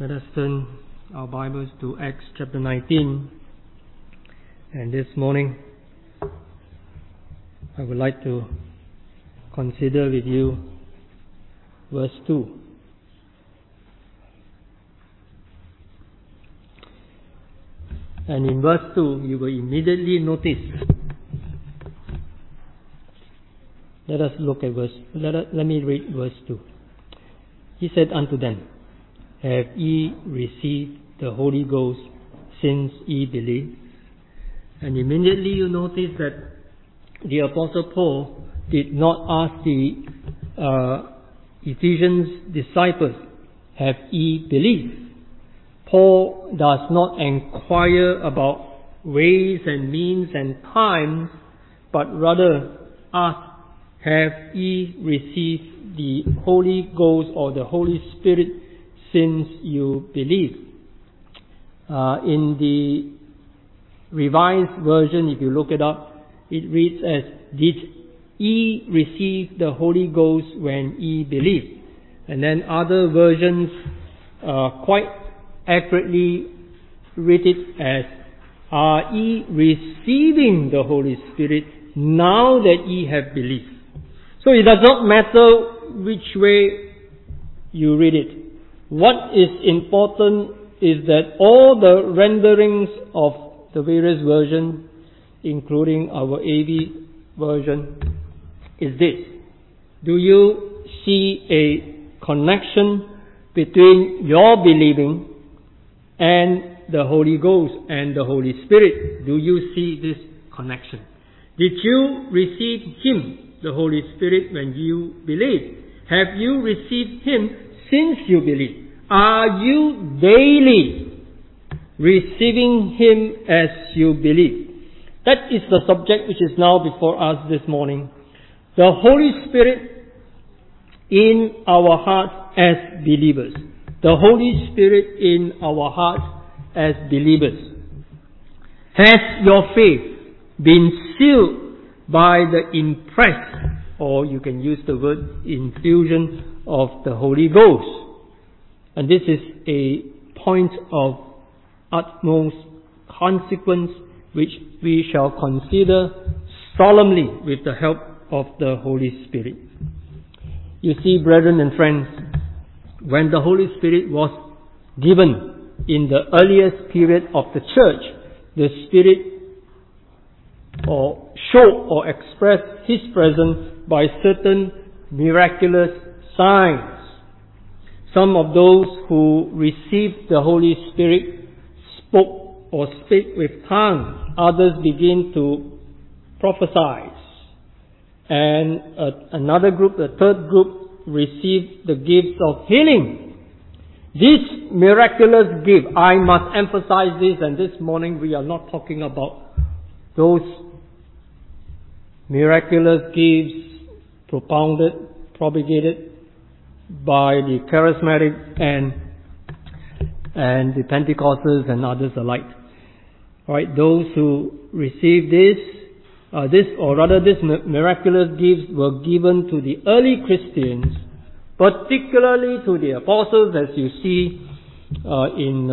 Let us turn our Bibles to Acts chapter 19. And this morning, I would like to consider with you verse 2. And in verse 2, you will immediately notice. Let me read verse 2. He said unto them, Have ye received the Holy Ghost since ye believe? And immediately you notice that the Apostle Paul did not ask the Ephesians disciples, Have ye believed? Paul does not inquire about ways and means and times, but rather asks, Have ye received the Holy Ghost or the Holy Spirit since you believe? In the Revised Version, if you look it up, it reads as, Did ye receive the Holy Ghost when ye believed? And then other versions quite accurately read it as, Are ye receiving the Holy Spirit now that ye have believed? So it does not matter which way you read it. What is important is that all the renderings of the various versions, including our AV version, is this. Do you see a connection between your believing and the Holy Ghost and the Holy Spirit? Do you see this connection? Did you receive Him, the Holy Spirit, when you believe? Have you received Him since you believe? Are you daily receiving Him as you believe? That is the subject which is now before us this morning. The Holy Spirit in our hearts as believers. The Holy Spirit in our hearts as believers. Has your faith been sealed by the impress, or you can use the word infusion of the Holy Ghost? And this is a point of utmost consequence which we shall consider solemnly with the help of the Holy Spirit. You see, brethren and friends, when the Holy Spirit was given in the earliest period of the church, the Spirit showed or expressed His presence by certain miraculous signs. Some of those who received the Holy Spirit spoke or spake with tongues. Others began to prophesy. And another group, the third group, received the gifts of healing. This miraculous gift, I must emphasize this, and this morning we are not talking about those miraculous gifts propagated by the charismatic and the Pentecostals and others alike. Alright, those who received this miraculous gifts were given to the early Christians, particularly to the apostles, as you see in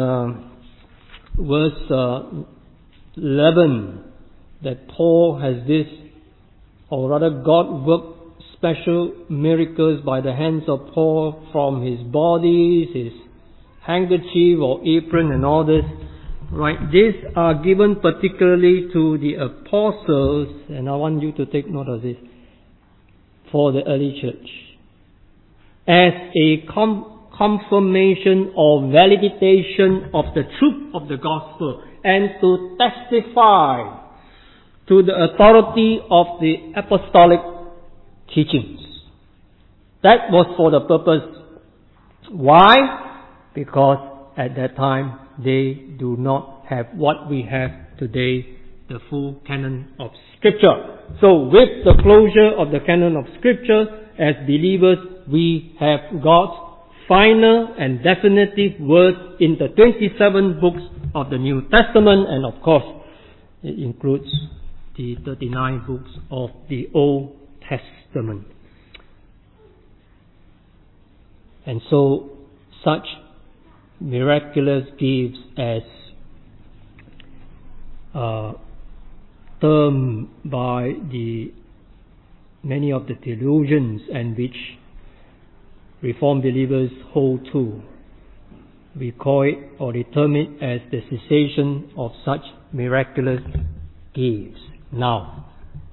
verse 11, that Paul has this, or rather God worked special miracles by the hands of Paul from his bodies, his handkerchief or apron and all this. Right, these are given particularly to the apostles, and I want you to take note of this, for the early church, as a confirmation or validation of the truth of the gospel, and to testify to the authority of the apostolic teachings. That was for the purpose. Why? Because at that time they do not have what we have today, the full canon of Scripture. So with the closure of the canon of Scripture, as believers, we have God's final and definitive word in the 27 books of the New Testament, and of course it includes the 39 books of the Old Testament. And so such miraculous gifts as termed by many of the theologians, and which Reformed believers hold to. We call it, or term it, as the cessation of such miraculous gifts. Now,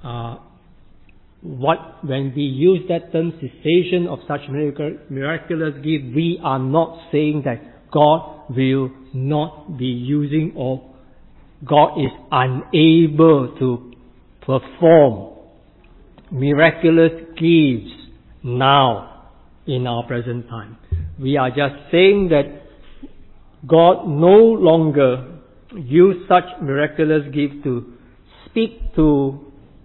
when we use that term, cessation of such miraculous gifts, we are not saying that God will not be using, or God is unable to perform miraculous gifts now in our present time. We are just saying that God no longer uses such miraculous gifts to speak to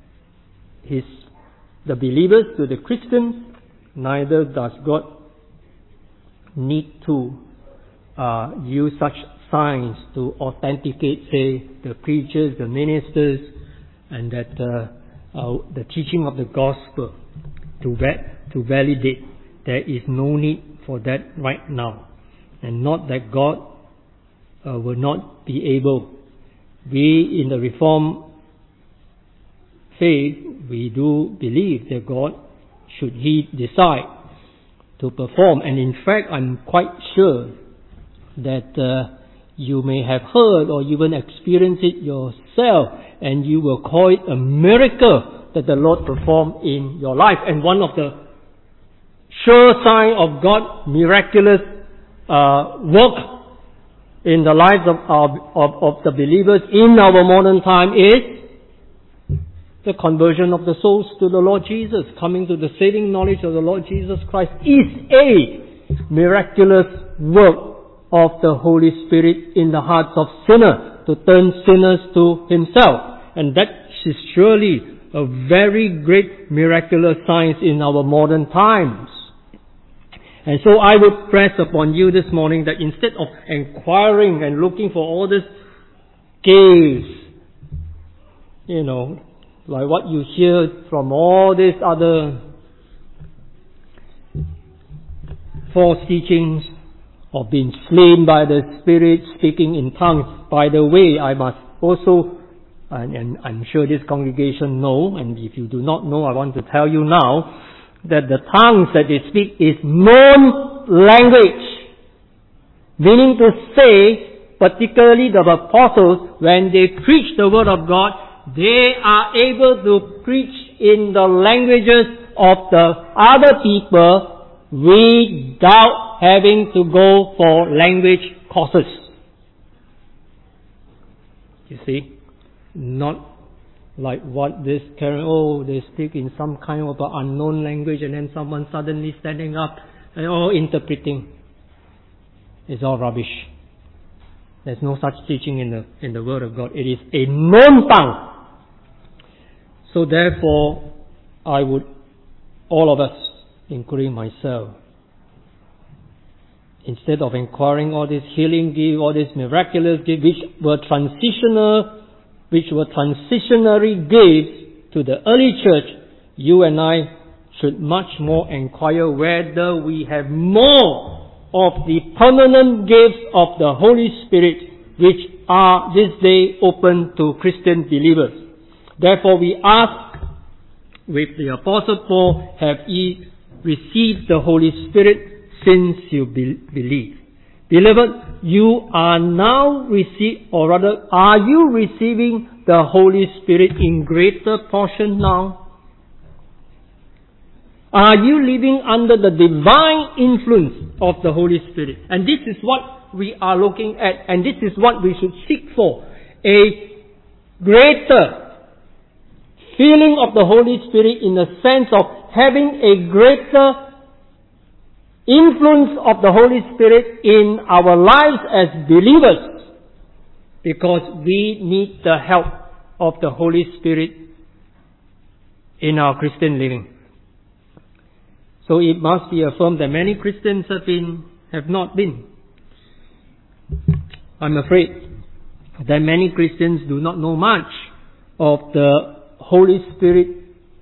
the believers, to the Christians. Neither does God need to use such signs to authenticate, say, the preachers, the ministers, and that the teaching of the gospel to validate. There is no need for that right now. And not that God will not be able. We in the Reformed faith, we do believe that God, should He decide to perform, and in fact I'm quite sure that you may have heard or even experienced it yourself, and you will call it a miracle that the Lord performed in your life. And one of the sure sign of God's miraculous work in the lives of the believers in our modern time is the conversion of the souls to the Lord Jesus. Coming to the saving knowledge of the Lord Jesus Christ is a miraculous work of the Holy Spirit in the hearts of sinners, to turn sinners to Himself. And that is surely a very great miraculous sign in our modern times. And so I would press upon you this morning that instead of inquiring and looking for all this caves, like what you hear from all these other false teachings of being slain by the Spirit, speaking in tongues. By the way, I must also, and I'm sure this congregation know, and if you do not know, I want to tell you now, that the tongues that they speak is known language. Meaning to say, particularly the apostles, when they preach the word of God, they are able to preach in the languages of the other people without having to go for language courses. You see? Not like what this they speak in some kind of an unknown language, and then someone suddenly standing up and interpreting. It's all rubbish. There's no such teaching in the Word of God. It is a known tongue. So therefore, I would, all of us, including myself, instead of inquiring all this healing gift, all this miraculous gift, which were transitionary gifts to the early church, you and I should much more inquire whether we have more of the permanent gifts of the Holy Spirit, which are this day open to Christian believers. Therefore we ask with the Apostle Paul, have ye received the Holy Spirit since you believe? Beloved, you are now are you receiving the Holy Spirit in greater portion now? Are you living under the divine influence of the Holy Spirit? And this is what we are looking at, and this is what we should seek for. A greater feeling of the Holy Spirit in the sense of having a greater influence of the Holy Spirit in our lives as believers, because we need the help of the Holy Spirit in our Christian living. So it must be affirmed that many Christians have not been. I'm afraid that many Christians do not know much of the Holy Spirit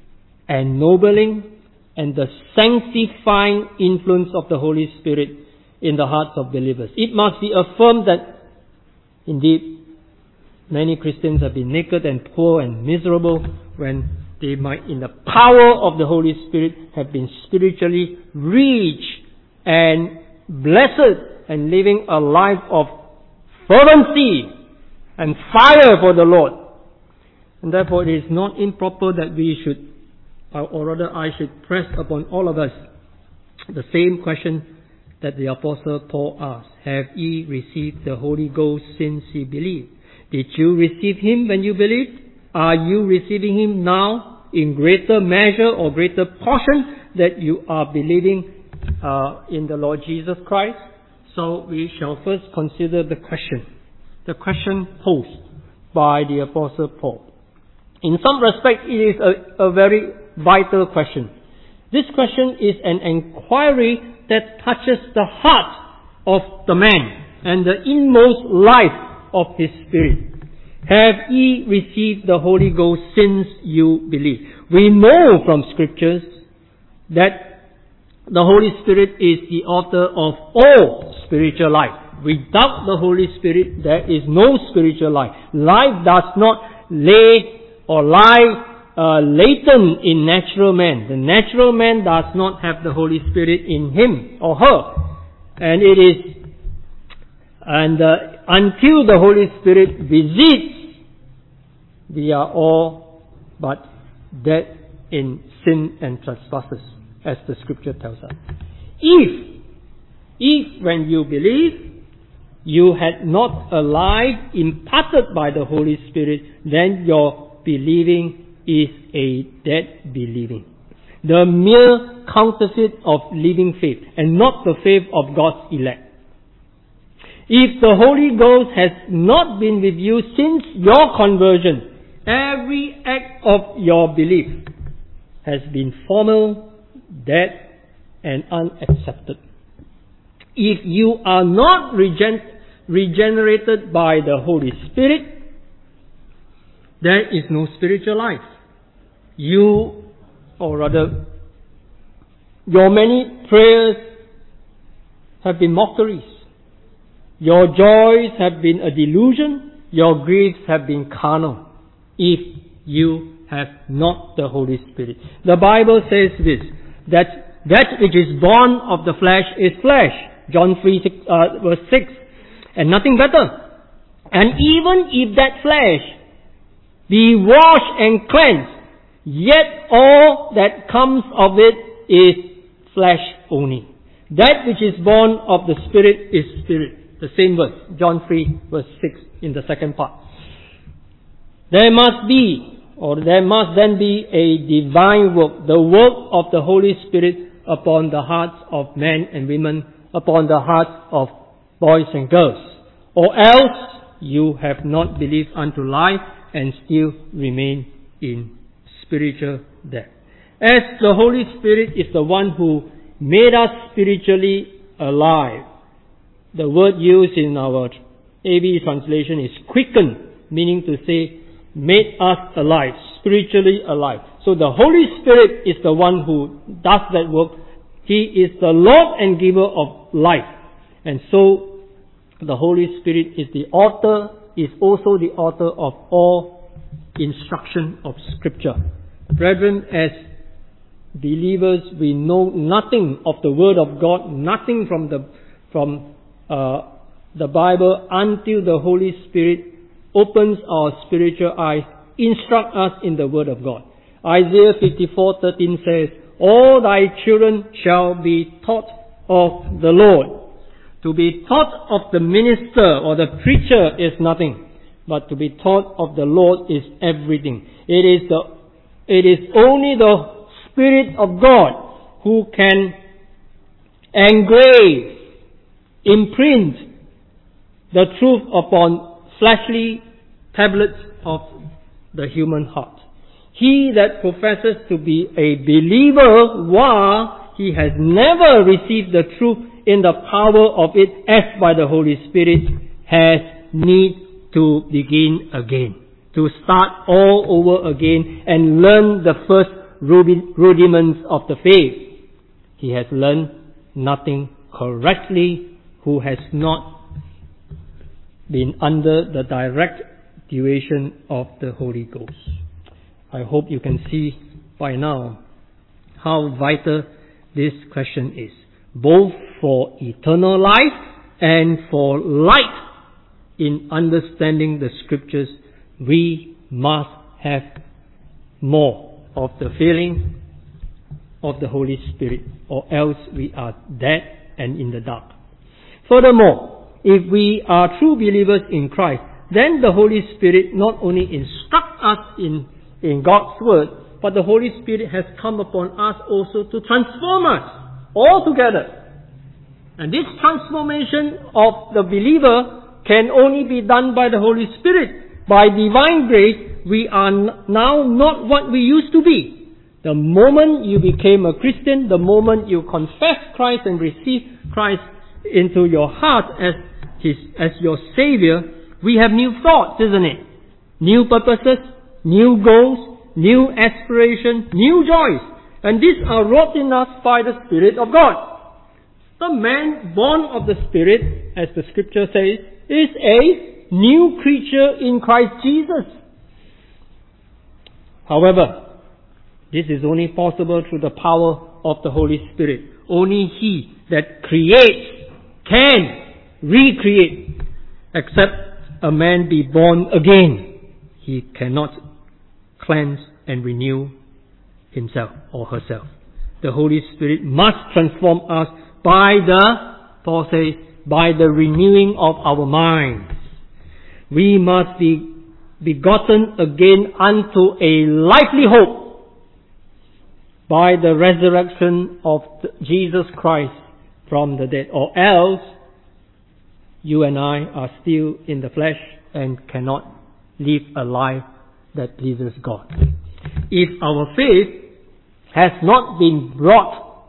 ennobling and the sanctifying influence of the Holy Spirit in the hearts of believers. It must be affirmed that indeed many Christians have been naked and poor and miserable when they might, in the power of the Holy Spirit, have been spiritually rich and blessed and living a life of fervency and fire for the Lord. And therefore it is not improper that we should, or rather I should press upon all of us the same question that the Apostle Paul asked. Have ye received the Holy Ghost since ye believed? Did you receive Him when you believed? Are you receiving Him now in greater measure or greater portion that you are believing in the Lord Jesus Christ? So we shall first consider the question posed by the Apostle Paul. In some respect, it is a very vital question. This question is an inquiry that touches the heart of the man and the inmost life of his spirit. Have ye received the Holy Ghost since you believe? We know from Scriptures that the Holy Spirit is the author of all spiritual life. Without the Holy Spirit, there is no spiritual life. Life does not lie latent in natural man. The natural man does not have the Holy Spirit in him or her. And until the Holy Spirit visits, we are all but dead in sin and trespasses, as the Scripture tells us. If when you believe, you had not a life imparted by the Holy Spirit, then your believing is a dead believing. The mere counterfeit of living faith, and not the faith of God's elect. If the Holy Ghost has not been with you since your conversion, every act of your belief has been formal, dead, and unaccepted. If you are not regenerated by the Holy Spirit, there is no spiritual life. Your many prayers have been mockeries. Your joys have been a delusion. Your griefs have been carnal. If you have not the Holy Spirit. The Bible says this, that which is born of the flesh is flesh. John 3, verse 6. And nothing better. And even if that flesh be washed and cleansed, yet all that comes of it is flesh only. That which is born of the Spirit is spirit. The same verse, John 3, verse 6, in the second part. There must then be a divine work, the work of the Holy Spirit upon the hearts of men and women, upon the hearts of boys and girls. Or else you have not believed unto life and still remain in spiritual death. As the Holy Spirit is the one who made us spiritually alive. The word used in our AV translation is quicken, meaning to say made us alive, spiritually alive. So the Holy Spirit is the one who does that work. He is the Lord and giver of life. And so the Holy Spirit is also the author of all instruction of Scripture. Brethren, as believers, we know nothing of the Word of God, nothing from the Bible until the Holy Spirit opens our spiritual eyes, instruct us in the Word of God. Isaiah 54:13 says, all thy children shall be taught of the Lord. To be taught of the minister or the preacher is nothing, but to be taught of the Lord is everything. It is only the Spirit of God who can engrave, imprint the truth upon fleshly tablets of the human heart. He that professes to be a believer while he has never received the truth in the power of it as by the Holy Spirit has need to begin again, to start all over again and learn the first rudiments of the faith. He has learned nothing correctly who has not been under the direct tuition of the Holy Ghost. I hope you can see by now how vital this question is, both for eternal life and for light in understanding the Scriptures. We must have more of the feeling of the Holy Spirit, or else we are dead and in the dark. Furthermore, if we are true believers in Christ, then the Holy Spirit not only instructs us in God's Word, but the Holy Spirit has come upon us also to transform us altogether. And this transformation of the believer can only be done by the Holy Spirit. By divine grace, we are now not what we used to be. The moment you became a Christian, the moment you confess Christ and receive Christ into your heart as your Savior, we have new thoughts, isn't it? New purposes, new goals, new aspirations, new joys. And these are wrought in us by the Spirit of God. The man born of the Spirit, as the Scripture says, is a new creature in Christ Jesus. However, this is only possible through the power of the Holy Spirit. Only He that creates can recreate. Except a man be born again, he cannot cleanse and renew himself or herself. The Holy Spirit must transform us by Paul says, by the renewing of our minds. We must be begotten again unto a lively hope by the resurrection of Jesus Christ from the dead, or else you and I are still in the flesh and cannot live a life that pleases God. If our faith has not been brought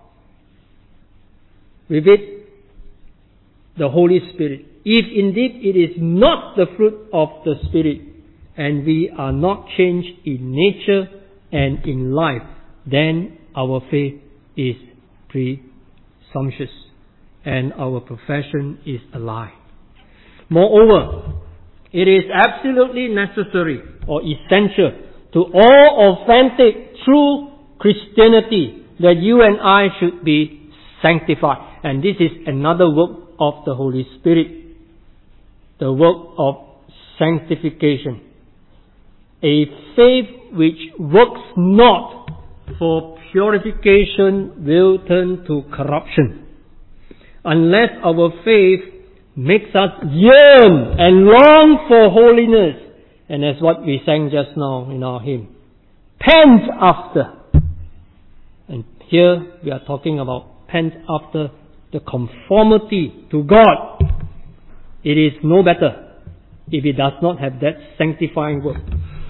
with it the Holy Spirit, if indeed it is not the fruit of the Spirit, and we are not changed in nature and in life, then our faith is presumptuous and our profession is a lie. Moreover, it is absolutely necessary or essential to all authentic, true Christianity that you and I should be sanctified. And this is another work of the Holy Spirit, the work of sanctification. A faith which works not for purification will turn to corruption, unless our faith makes us yearn and long for holiness. And as what we sang just now in our hymn, pant after. And here we are talking about pant after the conformity to God. It is no better if it does not have that sanctifying work.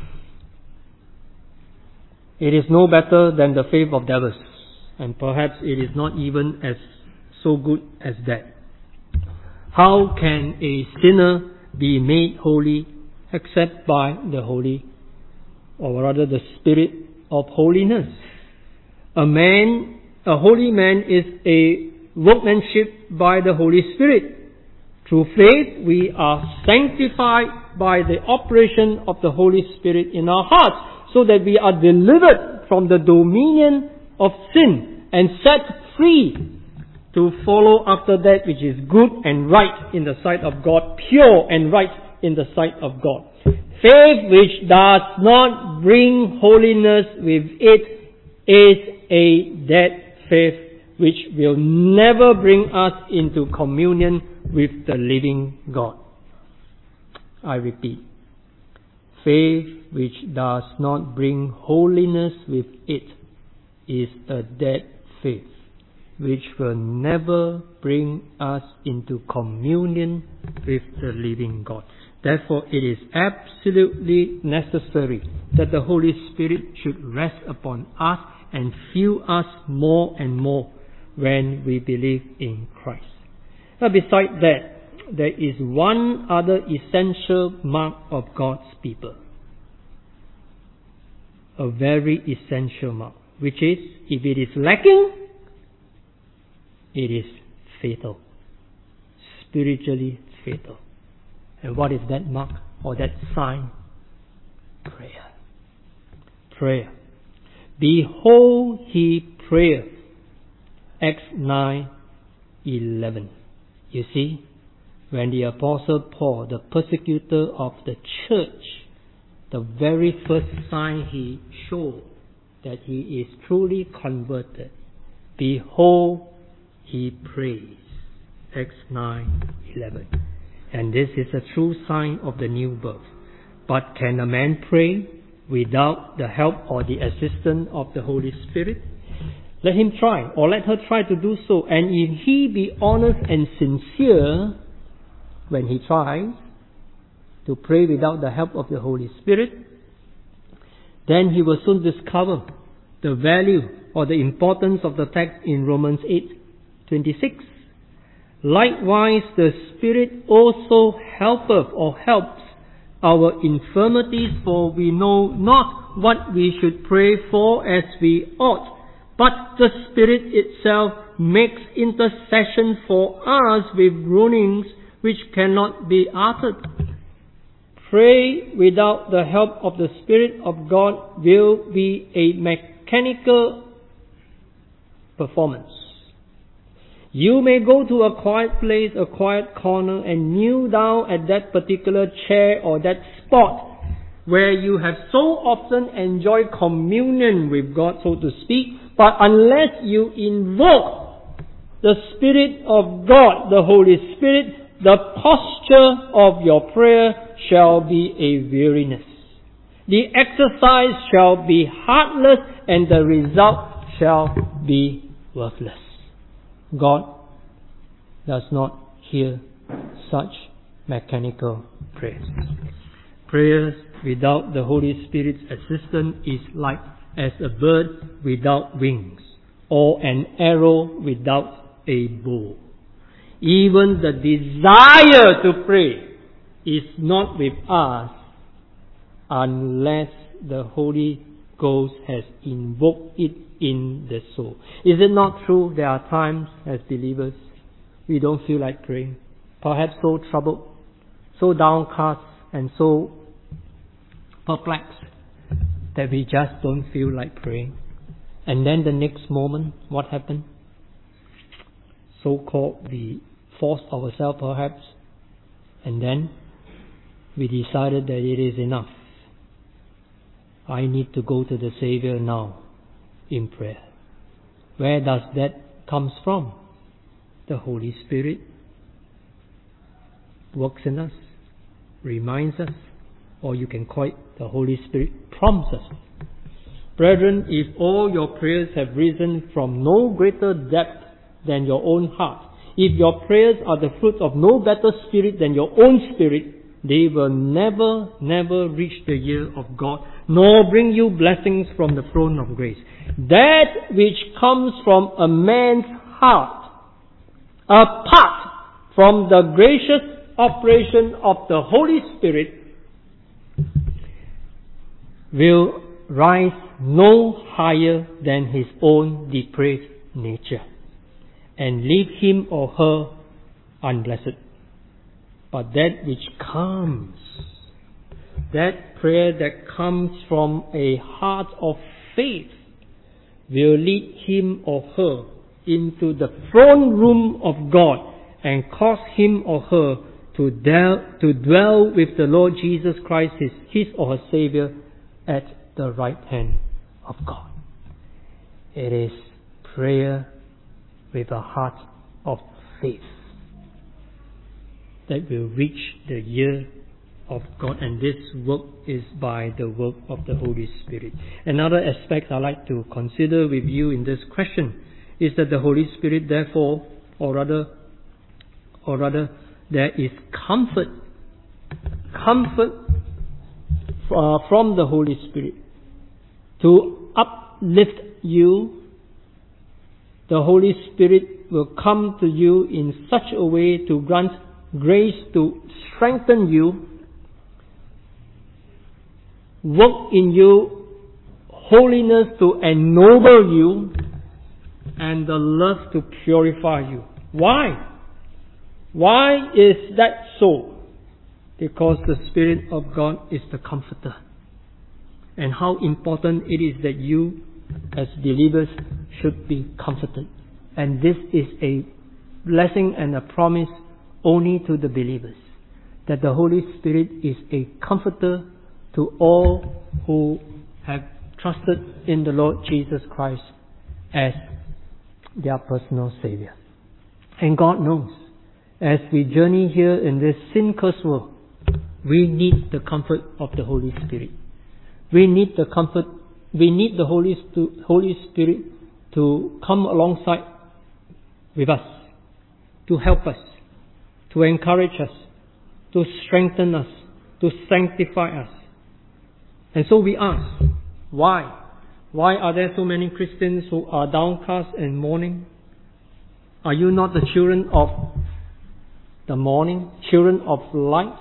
It is no better than the faith of devils, and perhaps it is not even as so good as that. How can a sinner be made holy except by the Holy, or rather the Spirit of holiness? A holy man is a workmanship by the Holy Spirit. Through faith we are sanctified by the operation of the Holy Spirit in our hearts, so that we are delivered from the dominion of sin and set free to follow after that which is good and right in the sight of God, pure and right in the sight of God. Faith which does not bring holiness with it is a dead faith which will never bring us into communion with the living God. I repeat, faith which does not bring holiness with it is a dead faith which will never bring us into communion with the living God. Therefore, it is absolutely necessary that the Holy Spirit should rest upon us and fill us more and more when we believe in Christ. Now, besides that, there is one other essential mark of God's people. A very essential mark, which is, if it is lacking, it is fatal. Spiritually fatal. And what is that mark or that sign? Prayer. Prayer. Behold, he prayeth. Acts 9:11. You see, when the Apostle Paul, the persecutor of the church, the very first sign he showed that he is truly converted, behold, he prays. Acts 9:11. And this is a true sign of the new birth. But can a man pray without the help or the assistance of the Holy Spirit? Let him try, or let her try to do so. And if he be honest and sincere when he tries to pray without the help of the Holy Spirit, then he will soon discover the value or the importance of the text in Romans 8:26. Likewise, the Spirit also helpeth or helps our infirmities, for we know not what we should pray for as we ought, but the Spirit itself makes intercession for us with groanings which cannot be uttered. Pray without the help of the Spirit of God will be a mechanical performance. You may go to a quiet place, a quiet corner, and kneel down at that particular chair or that spot where you have so often enjoyed communion with God, so to speak, but unless you invoke the Spirit of God, the Holy Spirit, the posture of your prayer shall be a weariness. The exercise shall be heartless, and the result shall be worthless. God does not hear such mechanical prayers. Prayers without the Holy Spirit's assistance is like as a bird without wings, or an arrow without a bow. Even the desire to pray is not with us unless the Holy Ghost has invoked it in the soul. Is it not true there are times as believers we don't feel like praying? Perhaps so troubled, so downcast, and so perplexed that we just don't feel like praying. And then the next moment, what happened? So-called we forced ourselves perhaps, and then we decided that it is enough. I need to go to the Savior now in prayer. Where does that comes from? The Holy Spirit works in us, reminds us, or you can call it the Holy Spirit prompts us. Brethren, if all your prayers have risen from no greater depth than your own heart, if your prayers are the fruit of no better spirit than your own spirit, they will never reach the ear of God, nor bring you blessings from the throne of grace. That which comes from a man's heart, apart from the gracious operation of the Holy Spirit, will rise no higher than his own depraved nature and leave him or her unblessed. But that which comes, that prayer that comes from a heart of faith, will lead him or her into the throne room of God and cause him or her to dwell with the Lord Jesus Christ, his or her Savior, at the right hand of God. It is prayer with a heart of faith that will reach the ear of God, and this work is by the work of the Holy Spirit. Another aspect I'd like to consider with you in this question is that the Holy Spirit, therefore, or rather, there is comfort from the Holy Spirit to uplift you. The Holy Spirit will come to you in such a way to grant grace to strengthen you, work in you, holiness to ennoble you, and the love to purify you. Why? Why is that so? Because the Spirit of God is the Comforter. And how important it is that you, as believers, should be comforted. And this is a blessing and a promise only to the believers, that the Holy Spirit is a comforter to all who have trusted in the Lord Jesus Christ as their personal Savior. And God knows, as we journey here in this sin-cursed world, we need the comfort of the Holy Spirit. We need the comfort, we need the Holy Spirit to come alongside with us, to help us, to encourage us, to strengthen us, to sanctify us. And so we ask, why? Why are there so many Christians who are downcast and mourning? Are you not the children of the morning, children of light?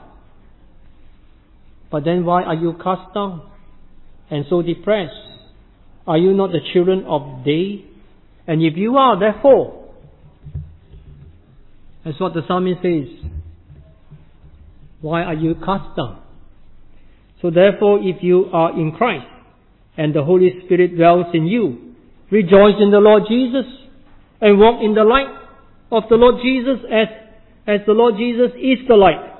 But then why are you cast down and so depressed? Are you not the children of day? And if you are, therefore, that's what the psalmist says, why are you cast down? So therefore, if you are in Christ and the Holy Spirit dwells in you, rejoice in the Lord Jesus and walk in the light of the Lord Jesus as the Lord Jesus is the light.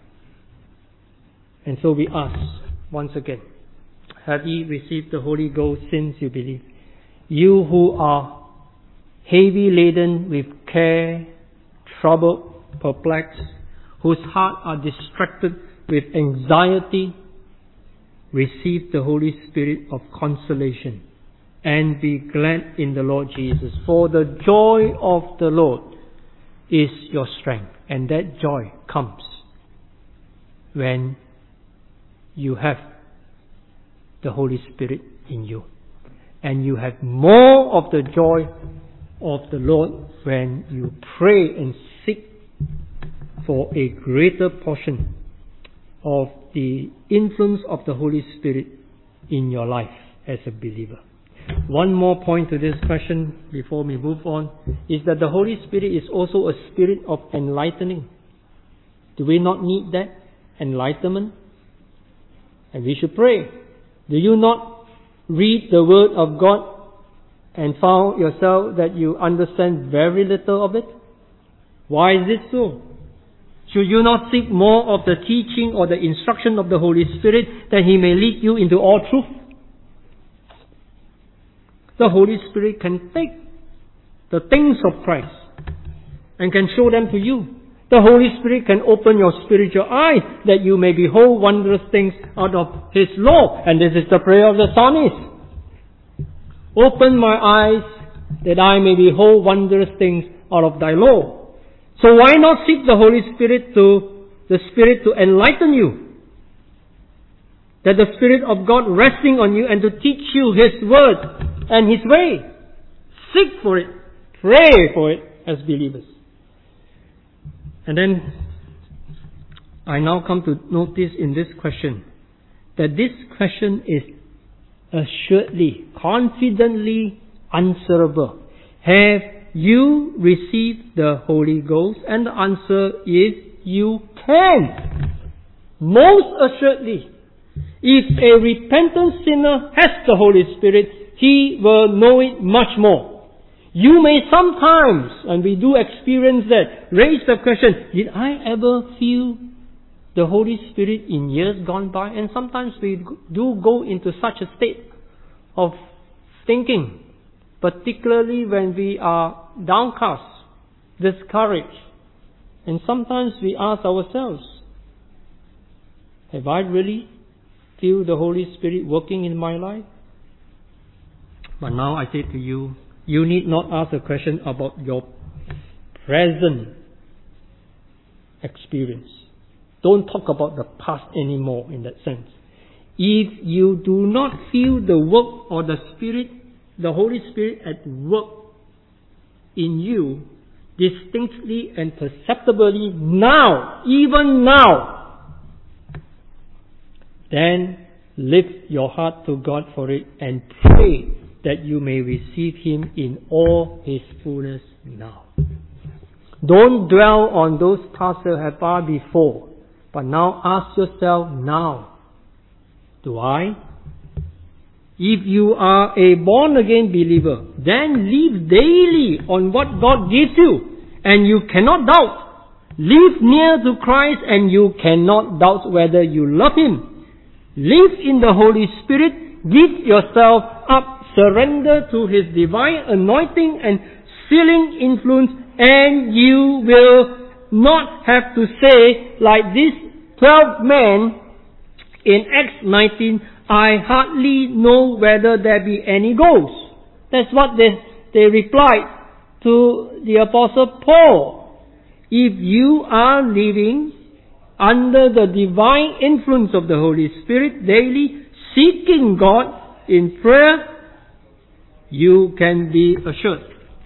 And so we ask once again, have ye received the Holy Ghost since you believe? You who are heavy laden with care, troubled, perplexed, whose hearts are distracted with anxiety, receive the Holy Spirit of consolation and be glad in the Lord Jesus. For the joy of the Lord is your strength. And that joy comes when you have the Holy Spirit in you. And you have more of the joy of the Lord when you pray and seek for a greater portion of the influence of the Holy Spirit in your life as a believer. One more point to this question before we move on is that the Holy Spirit is also a spirit of enlightening. Do we not need that enlightenment? And we should pray. Do you not read the Word of God and found yourself that you understand very little of it? Why is this so? Should you not seek more of the teaching or the instruction of the Holy Spirit that He may lead you into all truth? The Holy Spirit can take the things of Christ and can show them to you. The Holy Spirit can open your spiritual eyes that you may behold wondrous things out of His law. And this is the prayer of the psalmist. Open my eyes that I may behold wondrous things out of thy law. So why not seek the Holy Spirit to enlighten you? That the Spirit of God resting on you and to teach you His word and His way. Seek for it. Pray for it as believers. And then I now come to notice in this question that this question is assuredly, confidently answerable. Have you received the Holy Ghost? And the answer is you can. Most assuredly. If a repentant sinner has the Holy Spirit, he will know it much more. You may sometimes, and we do experience that, raise the question, did I ever feel the Holy Spirit in years gone by? And sometimes we do go into such a state of thinking, particularly when we are downcast, discouraged. And sometimes we ask ourselves, have I really feel the Holy Spirit working in my life? But now I say to you, you need not ask a question about your present experience. Don't talk about the past anymore in that sense. If you do not feel the work or the Spirit, the Holy Spirit at work in you distinctly and perceptibly now, even now, then lift your heart to God for it and pray that you may receive Him in all His fullness now. Don't dwell on those paths that have passed before, but now ask yourself now, do I? If you are a born-again believer, then live daily on what God gives you, and you cannot doubt. Live near to Christ, and you cannot doubt whether you love Him. Live in the Holy Spirit. Give yourself up. Surrender to His divine anointing and sealing influence, and you will not have to say like these 12 men in Acts 19, I hardly know whether there be any ghosts. That's what they replied to the Apostle Paul. If you are living under the divine influence of the Holy Spirit daily, seeking God in prayer, you can be assured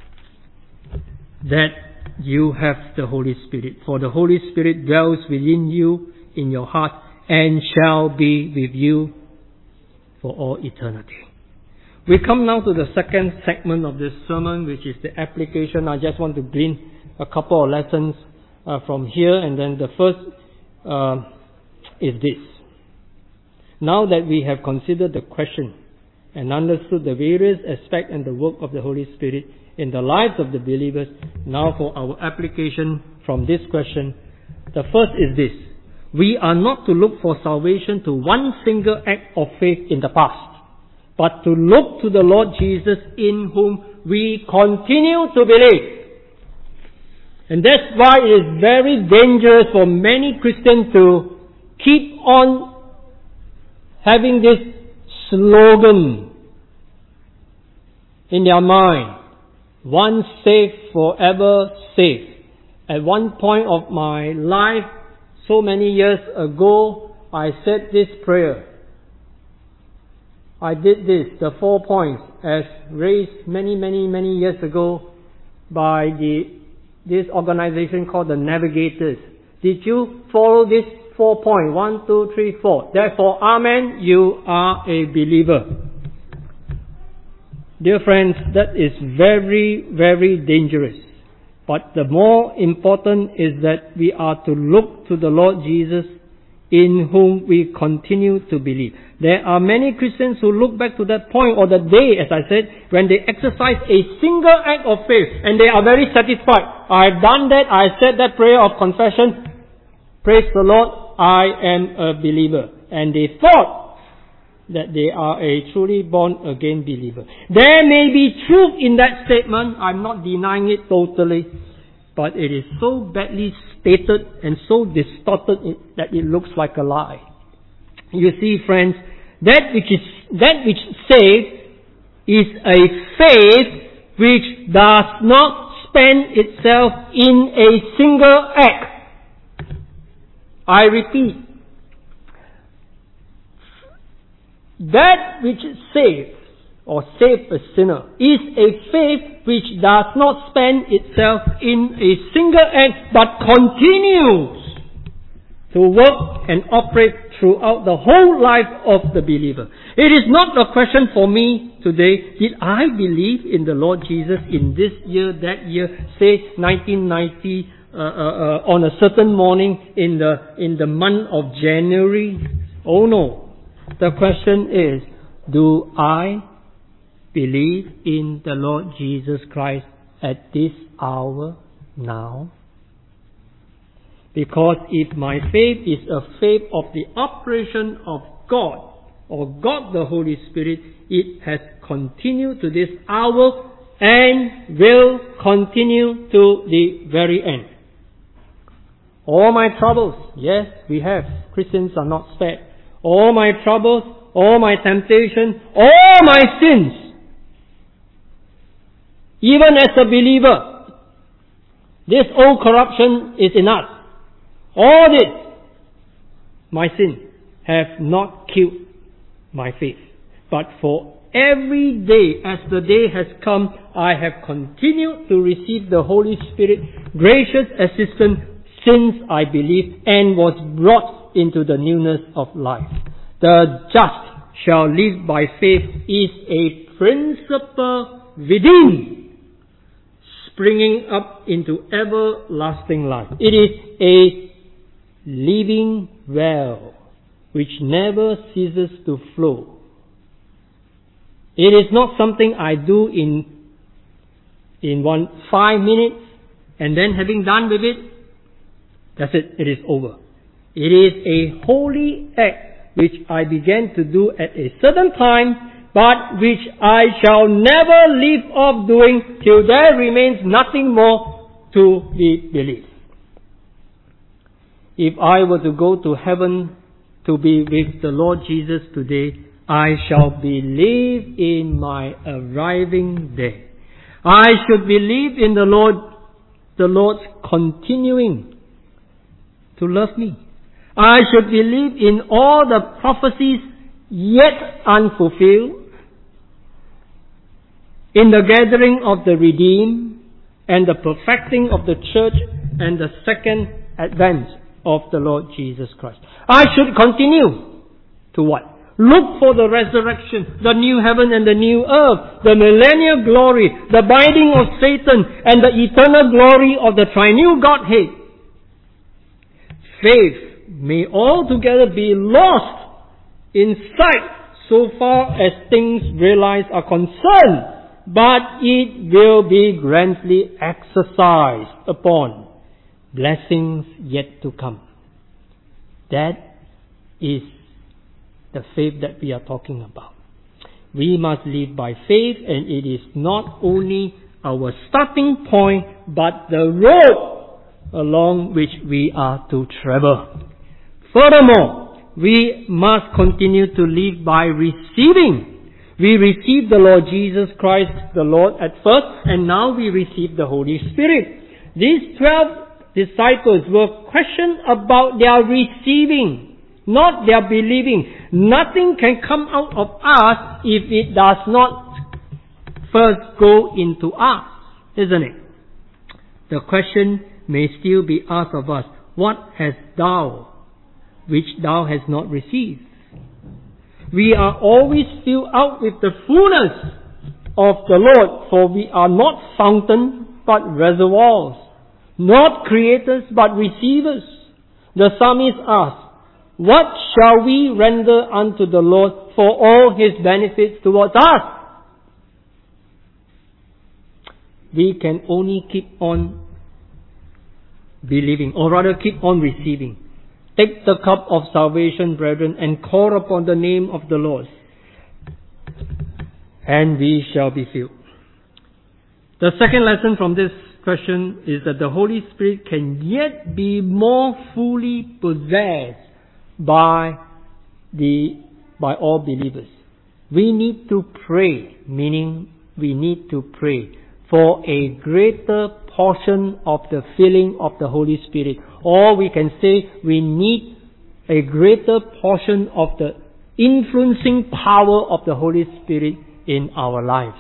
that you have the Holy Spirit. For the Holy Spirit dwells within you in your heart and shall be with you for all eternity. We come now to the second segment of this sermon, which is the application. I just want to glean a couple of lessons from here, and then the first is this. Now that we have considered the question and understood the various aspects and the work of the Holy Spirit in the lives of the believers, now for our application from this question, the first is this. We are not to look for salvation to one single act of faith in the past, but to look to the Lord Jesus in whom we continue to believe. And that's why it is very dangerous for many Christians to keep on having this slogan in their mind. Once saved, forever saved. At one point of my life, so many years ago, I said this prayer. I did this, the 4 points, as raised many years ago by this organization called the Navigators. Did you follow this 4 points? 1, 2, 3, 4. Therefore, amen, you are a believer. Dear friends, that is very, very dangerous. But the more important is that we are to look to the Lord Jesus in whom we continue to believe. There are many Christians who look back to that point or the day, as I said, when they exercise a single act of faith and they are very satisfied. I've done that, I said that prayer of confession. Praise the Lord, I am a believer. And they thought that they are a truly born-again believer. There may be truth in that statement. I'm not denying it totally. But it is so badly stated and so distorted that it looks like a lie. You see, friends, that which saves is a faith which does not spend itself in a single act. I repeat, that which saves or save a sinner is a faith which does not spend itself in a single act but continues to work and operate throughout the whole life of the believer. It is not a question for me today, did I believe in the Lord Jesus in this year, that year, say 1990, on a certain morning in the month of January? Oh no. The question is, do I believe in the Lord Jesus Christ at this hour now? Because if my faith is a faith of the operation of God, or God the Holy Spirit, it has continued to this hour and will continue to the very end. All my troubles, yes, we have. Christians are not spared. All my troubles, all my temptations, all my sins. Even as a believer, this old corruption is in us. All this, my sin, have not killed my faith. But for every day, as the day has come, I have continued to receive the Holy Spirit, gracious assistance, since I believed and was brought into the newness of life. The just shall live by faith is a principle within springing up into everlasting life. It is a living well which never ceases to flow. It is not something I do in 5 minutes and then having done with it, that's it, it is over. It is a holy act which I began to do at a certain time, but which I shall never leave off doing till there remains nothing more to be believed. If I were to go to heaven to be with the Lord Jesus today, I shall believe in my arriving day. I should believe in the Lord's continuing to love me. I should believe in all the prophecies yet unfulfilled, in the gathering of the redeemed, and the perfecting of the church, and the second advent of the Lord Jesus Christ. I should continue to what? Look for the resurrection, the new heaven and the new earth, the millennial glory, the binding of Satan, and the eternal glory of the triune Godhead. Faith may altogether be lost in sight so far as things realized are concerned, but it will be grandly exercised upon blessings yet to come. That is the faith that we are talking about. We must live by faith, and it is not only our starting point, but the road along which we are to travel. Furthermore, we must continue to live by receiving. We received the Lord Jesus Christ, the Lord at first, and now we receive the Holy Spirit. These 12 disciples were questioned about their receiving, not their believing. Nothing can come out of us if it does not first go into us, isn't it? The question may still be asked of us, what hast thou, which thou hast not received? We are always filled out with the fullness of the Lord, for we are not fountains but reservoirs, not creators but receivers. The psalmist asks, what shall we render unto the Lord for all His benefits towards us? We can only keep on believing, or rather keep on receiving. Take the cup of salvation, brethren, and call upon the name of the Lord, and we shall be filled. The second lesson from this question is that the Holy Spirit can yet be more fully possessed by all believers. We need to pray, meaning we need to pray for a greater portion of the filling of the Holy Spirit. Or we can say we need a greater portion of the influencing power of the Holy Spirit in our lives.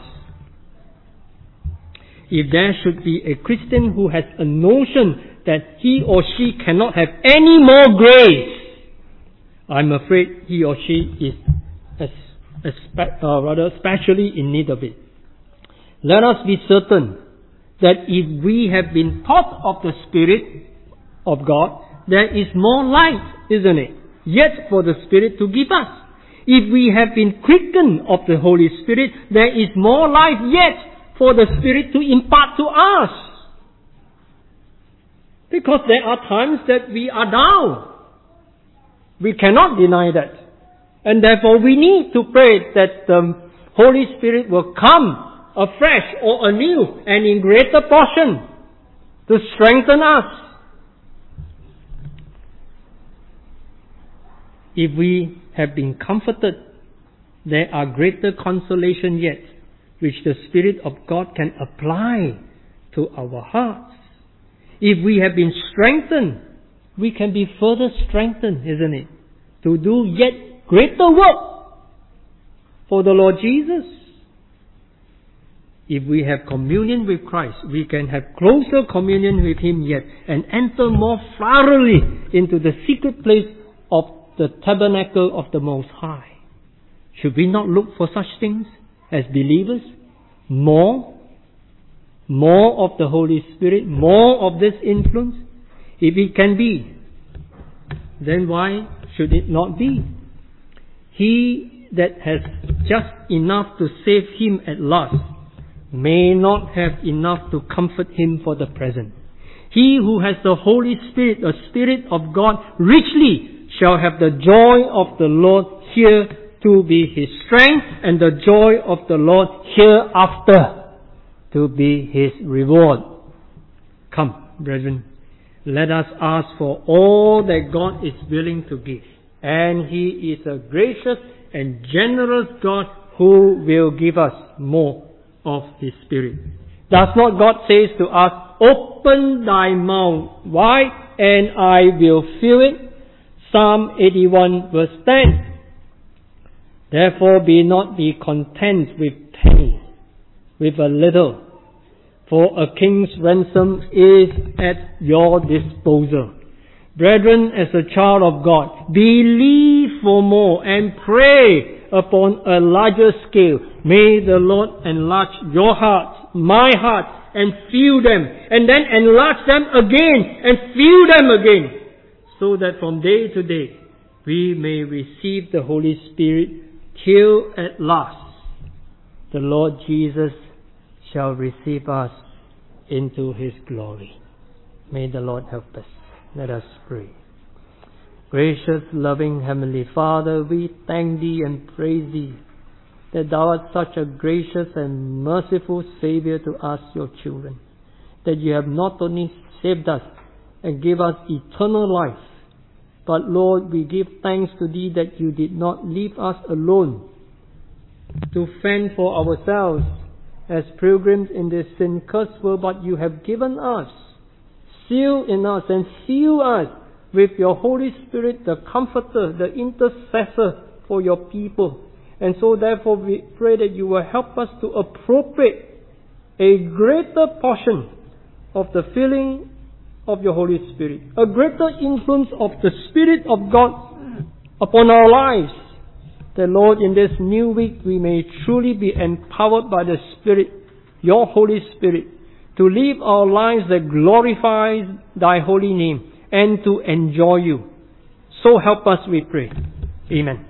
If there should be a Christian who has a notion that he or she cannot have any more grace, I'm afraid he or she is especially in need of it. Let us be certain that if we have been taught of the Spirit of God, there is more light, isn't it, yet for the Spirit to give us. If we have been quickened of the Holy Spirit, there is more life yet for the Spirit to impart to us. Because there are times that we are down. We cannot deny that. And therefore we need to pray that the Holy Spirit will come afresh or anew and in greater portion to strengthen us. If we have been comforted, there are greater consolation yet, which the Spirit of God can apply to our hearts. If we have been strengthened, we can be further strengthened, isn't it? To do yet greater work for the Lord Jesus. If we have communion with Christ, we can have closer communion with Him yet and enter more thoroughly into the secret place of the tabernacle of the Most High. Should we not look for such things as believers? More more of the Holy Spirit, more of this influence? If it can be, then why should it not be? He that has just enough to save him at last may not have enough to comfort him for the present. He who has the Holy Spirit, the Spirit of God, richly shall have the joy of the Lord here to be his strength, and the joy of the Lord hereafter to be his reward. Come, brethren, let us ask for all that God is willing to give. And he is a gracious and generous God who will give us more of his Spirit. Does not God say to us, open thy mouth wide and I will fill it? Psalm 81 verse 10. Therefore be not be content with penny, with a little, for a king's ransom is at your disposal. Brethren, as a child of God, believe for more and pray upon a larger scale. May the Lord enlarge your heart, my heart, and fill them, and then enlarge them again, and fill them again, so that from day to day we may receive the Holy Spirit, till at last the Lord Jesus shall receive us into his glory. May the Lord help us. Let us pray. Gracious, loving Heavenly Father, we thank Thee and praise Thee that Thou art such a gracious and merciful Saviour to us, Your children, that You have not only saved us and give us eternal life, but Lord, we give thanks to Thee that You did not leave us alone to fend for ourselves as pilgrims in this sin-cursed world, but You have given us, seal in us and fill us with Your Holy Spirit, the Comforter, the Intercessor for Your people. And so therefore we pray that You will help us to appropriate a greater portion of the filling of Your Holy Spirit, a greater influence of the Spirit of God upon our lives. That Lord, in this new week we may truly be empowered by the Spirit, Your Holy Spirit, to live our lives that glorifies Thy holy name and to enjoy You. So help us, we pray. Amen.